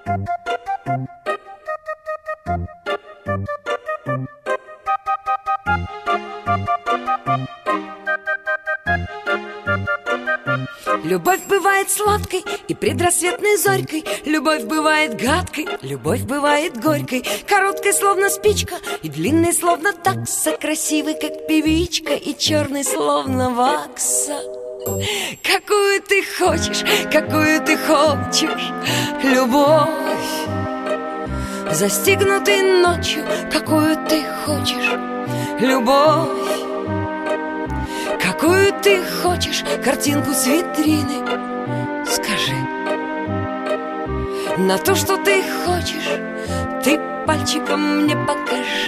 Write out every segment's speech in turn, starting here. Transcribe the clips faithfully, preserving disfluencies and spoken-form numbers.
Любовь бывает сладкой и предрассветной зорькой. Любовь бывает гадкой, любовь бывает горькой. Короткой, словно спичка, и длинной, словно такса. Красивой, как певичка, и черной, словно вакса. Какую ты хочешь, какую ты хочешь любовь? Застигнутой ночью, какую ты хочешь любовь? Какую ты хочешь картинку с витрины? Скажи. На то, что ты хочешь, ты пальчиком мне покажи.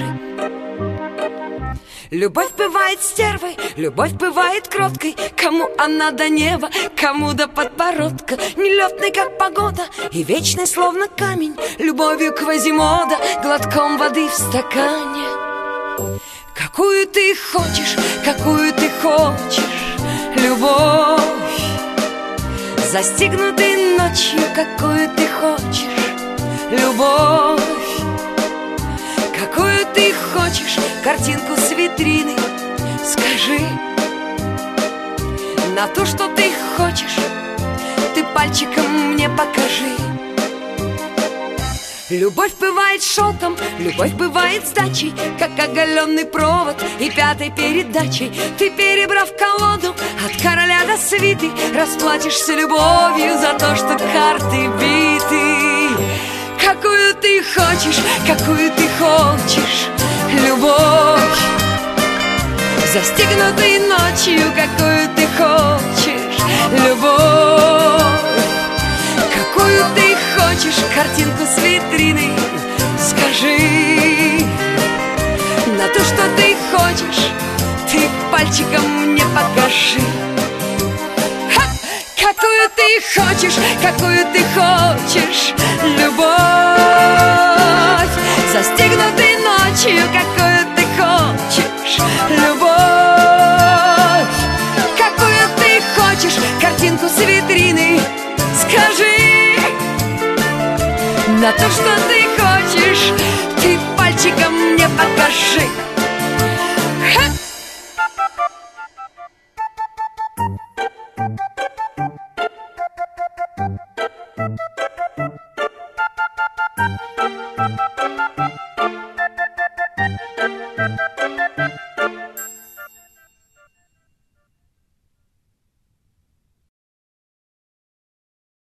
Любовь бывает стервой, любовь бывает кроткой. Кому она до неба, кому до подбородка. Нелетной, как погода, и вечной, словно камень. Любовью Квазимода, глотком воды в стакане. Какую ты хочешь, какую ты хочешь любовь? Застигнутой ночью, какую ты хочешь любовь? Какую ты хочешь картинку с витрины? Скажи. На то, что ты хочешь, ты пальчиком мне покажи. Любовь бывает шелком, любовь бывает сдачей, как оголенный провод и пятой передачей. Ты, перебрав колоду от короля до свиты, расплатишься любовью за то, что карты биты. Какую ты хочешь, какую ты хочешь любовь? Застигнутой ночью, какую ты хочешь любовь? Какую ты хочешь картинку с витрины? Скажи. На то, что ты хочешь, ты пальчиком мне покажи. Ха! Какую ты хочешь, какую ты хочешь любовь? Застигнутой ночью, какую ты хочешь любовь? Какую ты хочешь картинку с витрины? Скажи. На то, что ты хочешь, ты пальчиком мне покажи. Ха!